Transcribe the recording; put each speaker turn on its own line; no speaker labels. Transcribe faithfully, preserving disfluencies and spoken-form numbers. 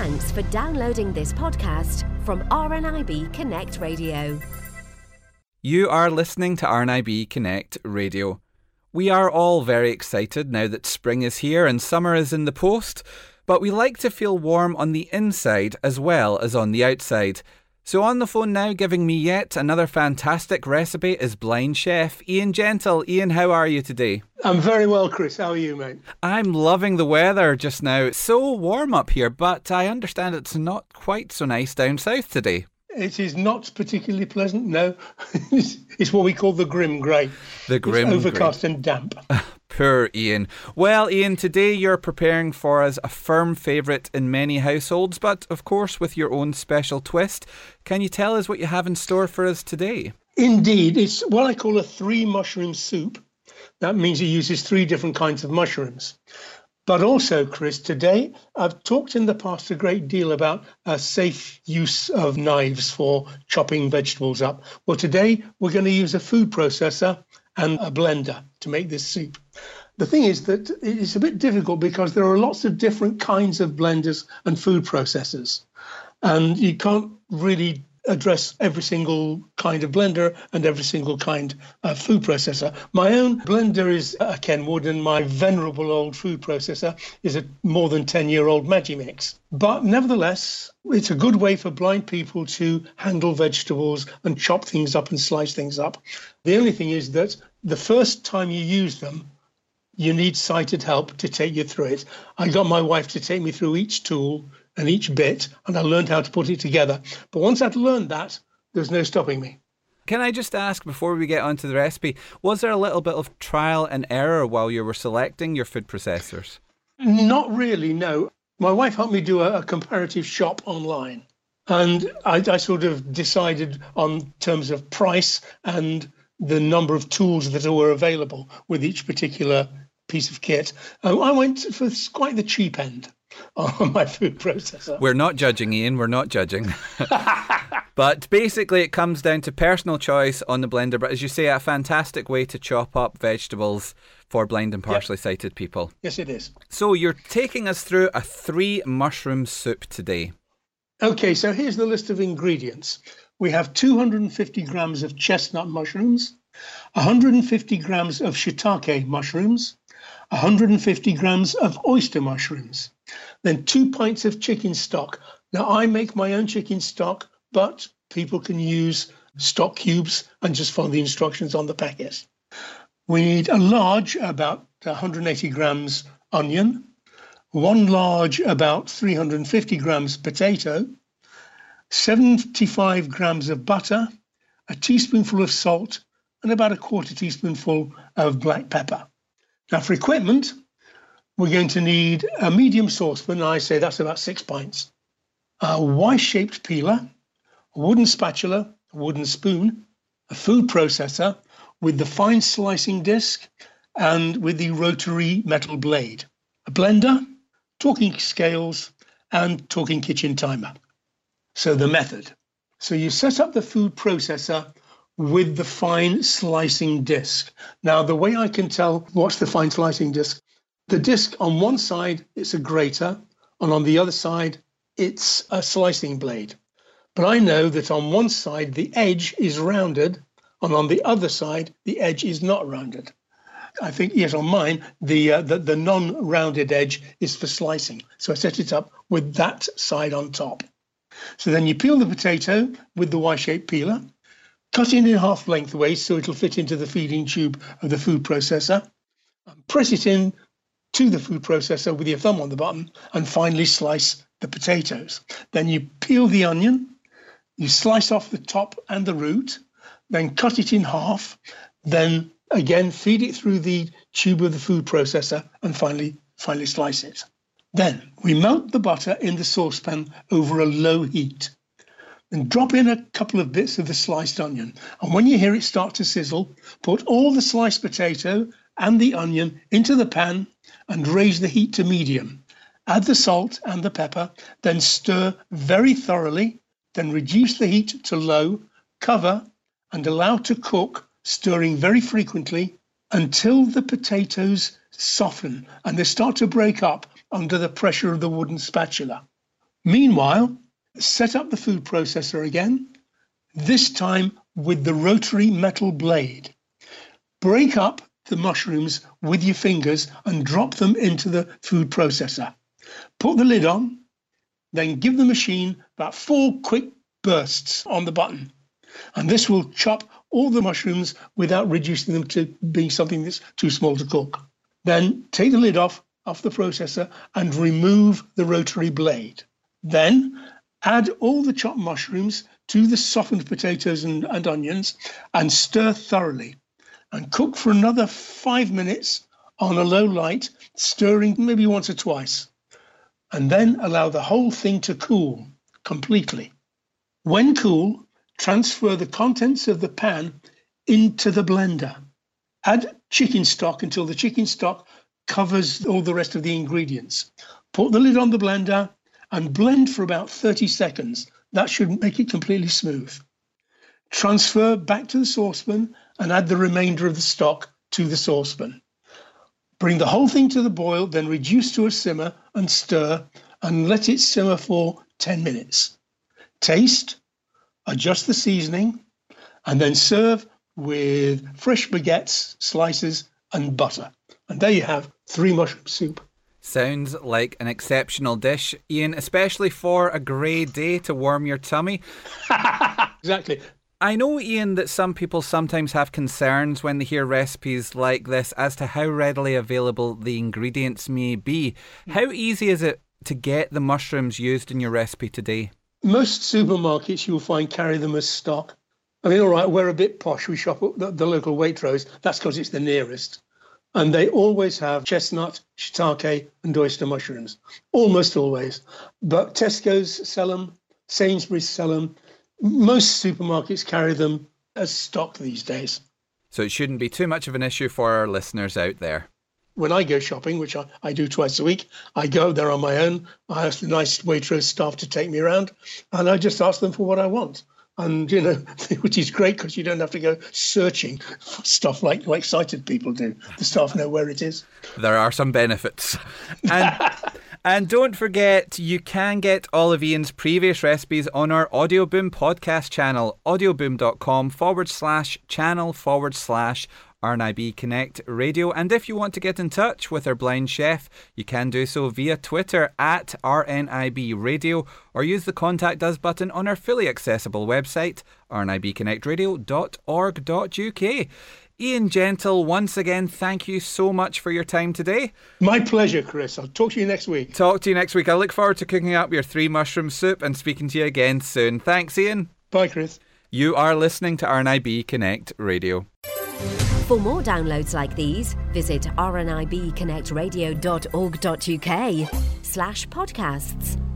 Thanks for downloading this podcast from R N I B Connect Radio.
You are listening to R N I B Connect Radio. We are all very excited now that spring is here and summer is in the post, but we like to feel warm on the inside as well as on the outside. So on the phone now, giving me yet another fantastic recipe, is blind chef Ian Gentle. Ian, how are you today?
I'm very well, Chris. How are you, mate?
I'm loving the weather just now. It's so warm up here, but I understand it's not quite so nice down south today.
It is not particularly pleasant, no. It's what we call the grim grey.
The grim grey.
It's overcast and damp.
Poor Ian. Well, Ian, today you're preparing for us a firm favourite in many households, but of course with your own special twist. Can you tell us what you have in store for us today?
Indeed. It's what I call a three mushroom soup. That means it uses three different kinds of mushrooms. But also, Chris, today I've talked in the past a great deal about a safe use of knives for chopping vegetables up. Well, today we're going to use a food processor and a blender to make this soup. The thing is that it's a bit difficult because there are lots of different kinds of blenders and food processors, and you can't really address every single kind of blender and every single kind of food processor. My own blender is a Kenwood, and my venerable old food processor is a more than ten-year-old Magimix. But nevertheless, it's a good way for blind people to handle vegetables and chop things up and slice things up. The only thing is that the first time you use them, you need sighted help to take you through it. I got my wife to take me through each tool and each bit, and I learned how to put it together. But once I'd learned that, there's no stopping me.
Can I just ask, before we get onto the recipe, was there a little bit of trial and error while you were selecting your food processors?
Not really, no. My wife helped me do a, a comparative shop online, and I, I sort of decided on terms of price and the number of tools that were available with each particular piece of kit. Um, I went for quite the cheap end on my food processor.
We're not judging, Ian, we're not judging. But basically it comes down to personal choice on the blender, but as you say, a fantastic way to chop up vegetables for blind and partially yep. sighted people.
Yes, it is.
So you're taking us through a three mushroom soup today.
Okay, so here's the list of ingredients. We have two hundred fifty grams of chestnut mushrooms, one hundred fifty grams of shiitake mushrooms, one hundred fifty grams of oyster mushrooms, then two pints of chicken stock. Now, I make my own chicken stock, but people can use stock cubes and just follow the instructions on the packet. We need a large, about one hundred eighty grams onion, one large, about three hundred fifty grams potato, seventy-five grams of butter, a teaspoonful of salt, and about a quarter teaspoonful of black pepper. Now, for equipment, we're going to need a medium saucepan, and I say that's about six pints, a Y-shaped peeler, a wooden spatula, a wooden spoon, a food processor with the fine slicing disc and with the rotary metal blade, a blender, talking scales, and talking kitchen timer. So the method. So you set up the food processor with the fine slicing disc. Now, the way I can tell what's the fine slicing disc, the disc on one side, it's a grater, and on the other side, it's a slicing blade. But I know that on one side, the edge is rounded, and on the other side, the edge is not rounded. I think, yes, on mine, the, uh, the, the non-rounded edge is for slicing. So I set it up with that side on top. So then you peel the potato with the Y-shaped peeler, cut it in half lengthways so it'll fit into the feeding tube of the food processor, and press it in to the food processor with your thumb on the button, and finally slice the potatoes. Then you peel the onion, you slice off the top and the root, then cut it in half, then again feed it through the tube of the food processor, and finally, finally slice it. Then we melt the butter in the saucepan over a low heat. Then drop in a couple of bits of the sliced onion. And when you hear it start to sizzle, put all the sliced potato and the onion into the pan and raise the heat to medium. Add the salt and the pepper, then stir very thoroughly, then reduce the heat to low, cover, and allow to cook, stirring very frequently until the potatoes soften and they start to break up under the pressure of the wooden spatula. Meanwhile, set up the food processor again, this time with the rotary metal blade. Break up the mushrooms with your fingers and drop them into the food processor. Put the lid on, then give the machine about four quick bursts on the button. And this will chop all the mushrooms without reducing them to being something that's too small to cook. Then take the lid off, off the processor and remove the rotary blade. Then add all the chopped mushrooms to the softened potatoes and, and onions and stir thoroughly. And cook for another five minutes on a low light, stirring maybe once or twice. And then allow the whole thing to cool completely. When cool, transfer the contents of the pan into the blender. Add chicken stock until the chicken stock covers all the rest of the ingredients. Put the lid on the blender and blend for about thirty seconds. That should make it completely smooth. Transfer back to the saucepan and add the remainder of the stock to the saucepan. Bring the whole thing to the boil, then reduce to a simmer and stir and let it simmer for ten minutes. Taste, adjust the seasoning, and then serve with fresh baguettes, slices, and butter. And there you have three mushroom soup.
Sounds like an exceptional dish, Ian, especially for a grey day to warm your tummy.
Exactly.
I know, Ian, that some people sometimes have concerns when they hear recipes like this as to how readily available the ingredients may be. How easy is it to get the mushrooms used in your recipe today?
Most supermarkets you'll find carry them as stock. I mean, all right, we're a bit posh. We shop at the, the local Waitrose. That's because it's the nearest. And they always have chestnut, shiitake, and oyster mushrooms. Almost always. But Tesco's sell them, Sainsbury's sell them. Most supermarkets carry them as stock these days.
So it shouldn't be too much of an issue for our listeners out there.
When I go shopping, which I, I do twice a week, I go there on my own. I ask the nice Waitrose staff to take me around, and I just ask them for what I want. And, you know, which is great because you don't have to go searching for stuff like, like sighted people do. The staff know where it is.
There are some benefits. And and don't forget, you can get all of Ian's previous recipes on our Audioboom podcast channel, audioboom.com forward slash channel forward slash R N I B Connect Radio. And if you want to get in touch with our blind chef, you can do so via Twitter at R N I B Radio or use the Contact Us button on our fully accessible website, r n i b connect radio dot org dot u k. Ian Gentle, once again, thank you so much for your time today.
My pleasure, Chris. I'll talk to you next week.
Talk to you next week. I look forward to cooking up your three mushroom soup and speaking to you again soon. Thanks, Ian.
Bye, Chris.
You are listening to R N I B Connect Radio.
For more downloads like these, visit r n i b connect radio dot org dot u k slash podcasts.